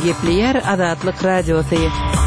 gepleyer Azatlyk Radiosu.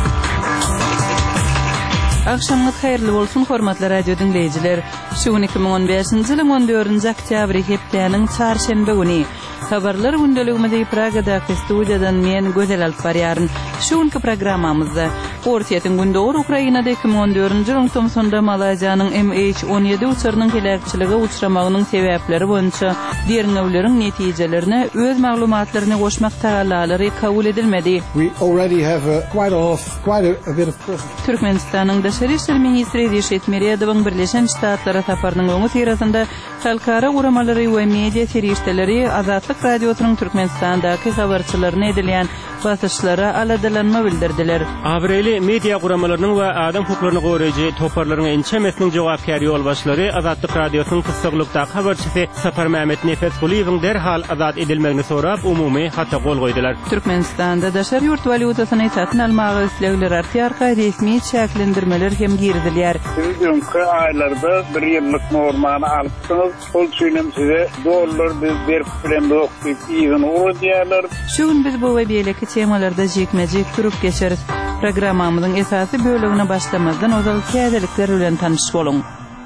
Akşamınız hayırlı bolsun hormatly radio dinleyijiler. Şu 2015-nji ýylyň 14-nji oktýabry hepdeniň çarşembe güni habarlar gündeligimizde Pragadaky studiýadan men Gözel alyp barýaryn. Şuňky programmamyzda Ortiýetiň gündogur Ukrainada 2014-nji ýylyň somsunda Malaziýanyň MH17 uçurynyň helakçyligi uçramagynyň sebäpleri boýunça derňewleriň netijelerini öz maglumatlaryna goşmak tagallalary kabul edilmedi. We already have quite a bit of Türkmenistanyň Daşary işler ministri Reşet Meredowyň Birleşen Ştatlara saparynyň öňü terasynda halkara guramalary we media ferişteleri Azatlyk Radiosynyň Türkmenistandaky habarçylaryna edilýän basyşlara aladalanma bildirdiler. Abreli media guramalarynyň we adam hukuklaryny goraýjy toparlaryň ençemesiniň jogapkary ýolbaşlary Azatlyk Radiosynyň kysgaklykda habarçysy Sapar Mehmet Nefes Guliýewiň derhal azat edilmegini sorap umumy hata gol goýdular. Türkmenistanda daşary ýurt valutasyny satyn almagy islegler artýar, resmi çäklendirmeler hem girdilýär. Bugünkü aýlarda 1 ýyllyk normany alypsyňyz, ol üçin size dollar berip bilenok diýen urdiýarlar. Şu gün biz bu we beýleki temalarda jekmejek turup geçeriz. Programmamyzyň esasy bölegine başlamazdan ozal kädelikler bilen tanyşyp bolun.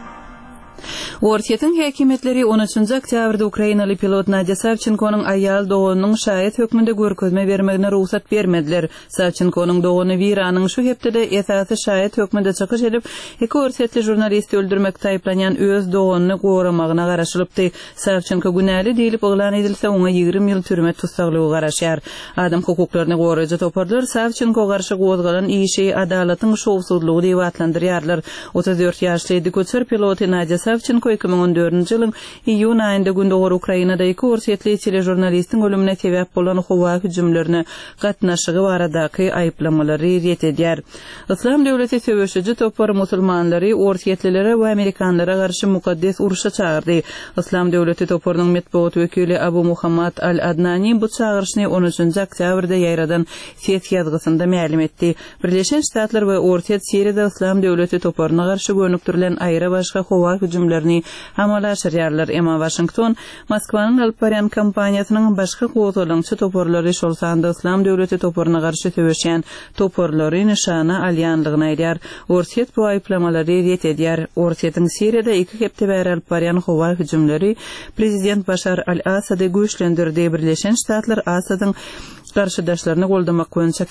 Ortiýetiň häkimetleri 13-nji oktýabrda Ukrainaly pilot Nadia Savchenkonyň aýal doğunyň şaýat hökmünde görkezme bermegine ruhsat bermediler. Savchenkonyň doğuny Wiranyň şu hepde esasy şaýat hökmünde çykyş edip, iki ortiýetli jurnalisti öldürmekde aýplanýan öz doğunyny goramagyna garaşylypdy. Savchenko günäli diýilip oglan edilse oňa 20 ýyl türme tutsaklygy garaşýar. Adam hukuklaryny goraýjy toparlar Savchenko garşy gozgalan işi adalatyň şowsuzlygy diýip adlandyrýarlar. 34 ýaşly köçer pilot Nadia Savchenko 2014-nji ýylyň iýun aýynda gündogur Ukrainada iki ortiýetli telejurnalistiň ölümine sebäp bolan howa hüjümlerini gatnaşygy baradaky aýplamalary ret edýär. Islam döwleti söwüşçi topar musulmanlary ortiýetlilere we amerikanlara garşy mukaddes uruşa çağırdy. Islam döwleti toparynyň medeniýet wekili Abu Muhammad al-Adnani bu çağırışny 13-nji oktýabrda ýaýradan fet ýazgysynda ma'lum etdi. Birleşen Ştatlar we Ortiýet Siriýada Islam döwleti toparyna garşy gönüktirilen aýra başga howa hüjümlerini amal aşyrýarlar. Emma Washington Moskwanyň alyp barýan kampaniýasynyň başga gozalaňçy toparlary şolsanda Islam döwleti toparyna garşy töweşýän toparlary nişana alýanlygyny aýdýar. Ortiýet bu aýplamalary ret edýär. Ortiýetiň Siriýada iki hepde bäri alyp barýan howa hüjümleri prezident Bashar al-Assady güýçlendirdi. Birleşen Ştatlar Assadyň garşydaşlaryny goldamak boýunça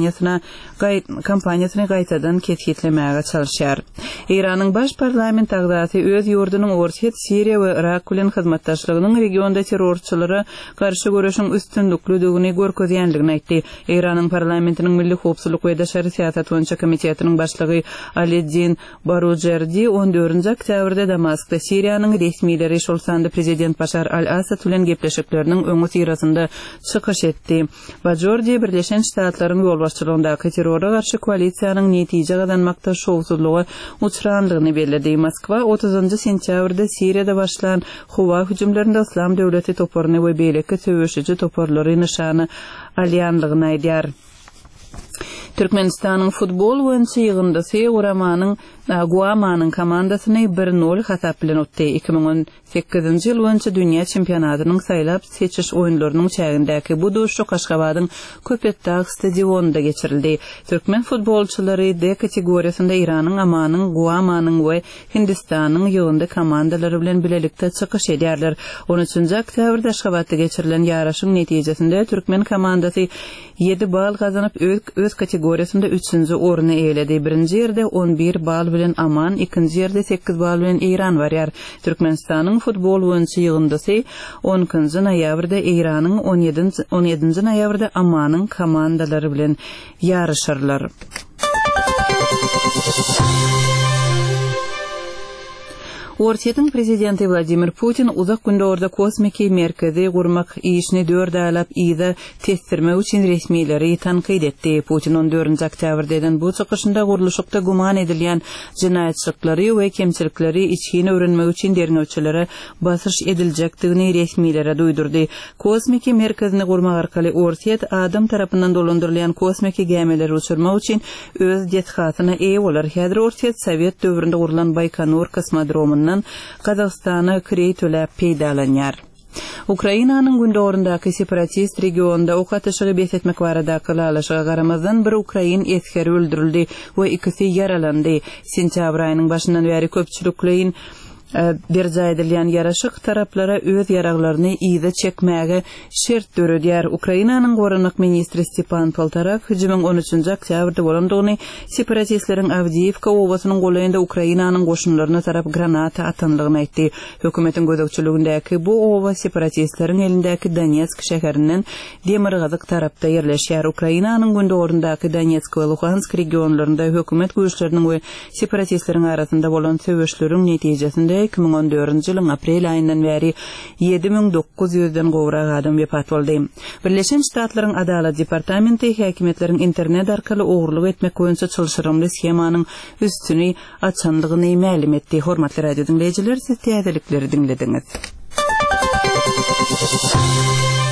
kampaniýasyny gaýtadan ketgitlemäge çalyşýar. Iranyň baş parlament agdaty öz ýurdunyň Ortiýet, Siriýa we Irak bilen hyzmatdaşlygynyň regionda terrorçylara garşy görüşiň üstünlikligini görkezýänligini aýtdy. Iranyň parlamentiniň milli howpsuzlyk we daşary siýasat boýunça komitetiniň başlygy Aliddin Barujerdi 14-nji oktýabrda Damaskda Siriýanyň resmileri şolsanda prezident Bashar al-Assad bilen gepleşikleriniň öňü sirasynda çykyş etdi. Bajordi Birleşen Ştatlaryň ýolbaşçylygyndaky terrora garşy koalisiýanyň netije gazanmakda şowsuzlygy uçranlygyny bellädi. Moskwa 30-njy sentýabrda Siriýada başlanan howa hüjümlerinde Islam döwleti toparyny we beýleki söwüşçi toparlary nişany alýanlygyny aýdýar. Türkmenistanyň futbol oýunçy ýygyndasy Guamanyň komandasyny 1-0 hasap bilen utdy. 2018-nji ýyl boýunça dünýä çempionatynyň saýlap seçiş oýunlarynyň çägindäki bu duşşy Kaşgabadyň Köpetdağ stadionunda geçirildi. Türkmen futbolçylary D kategoriýasynda Iranyň, Amanyň, Guamanyň we Hindistanyň ýygynda komandalary bilen bilelikde çykyş edýärler. 13-nji oktýabrda Aşgabatda geçirilen ýaraşyň netijesinde Türkmen komandasy 7 bal gazanyp öz kategoriýasynda 3-nji orny eýledi. Birinji ýerde 11 bal bilen Aman, ikinji ýerde 8 bal bilen Iran barýar. Türkmenistanyň futbol oýunçy ýygyndasy 10-njy noýabrda Iranyň, 17-nji noýabrda Amanyň komandalary bilen ýarışarlar. Ortiýetiň prezidenti Vladimir Putin uzak gündorda kosmiki merkezi gurmak işini 4 aýlap ýyda testirmek üçin resmiýetleri tanqid etdi. Putin 14-nji oktýabrdan bu çykyşynda guruluşykda guman edilýän jinaýatçylykları we kemçilikleri içine öwrenmek üçin derňewçilere basyş ediljekdigini resmiýetlere duýdurdy. Kosmiki merkezini gurmak arkaly Ortiýet adam tarapyndan dolandyrylýan kosmiki gemileri uçurmak üçin öz dethatyna eýe bolar. Häzir Ortiýet Sowet döwründe gurulan Baykonur kosmodromundan Kazakstana kirey töläp peýdalanýar. Ukrainanyň gündogurundaky separatist regionda ok atyşygy besetmek baradaky lalaşyga garamazdan bir Ukrain eskeri öldürildi we ikisi yaralandy. Sentýabr aýynyň başyndan bäri köpçüliklerin derja edilýän ýaraşyk taraplara öz ýaraglaryny ýyzy çekmäge şert döredýär. Ukrainanyň gorunlyk ministri Stepan Poltorak hüjümüň 13-nji oktýabrda bolandygyny, separatistleriň Avdiivka owasynyň golayynda Ukrainanyň goşunlaryna tarap granata atanlygyny aýtdy. Hökümetiň gözegçiligindäki bu owa separatistleriň elindäki Donetsk şäherinden Demirgazyk tarapda ýerleşýär. Ukrainanyň gündogurundaky Donetsk we Luhansk regionlarynda hökümet güýçleriniň we separatistleriň arasynda bolan söwüşleriň netijesinde 2014-nji ýylyň aprel aýyndan bäri 7900-den gowrak adam wepat boldy. Birleşen Ştatlaryň Adalet Departamenti häkimetleriň internet arkaly ogurlyk etmek boýunça çylşyrymly schemanyň üstüni açandygyny ma'lum etdi. Hormatly radio dinleýijiler, siz täzelikleri dinlediňiz.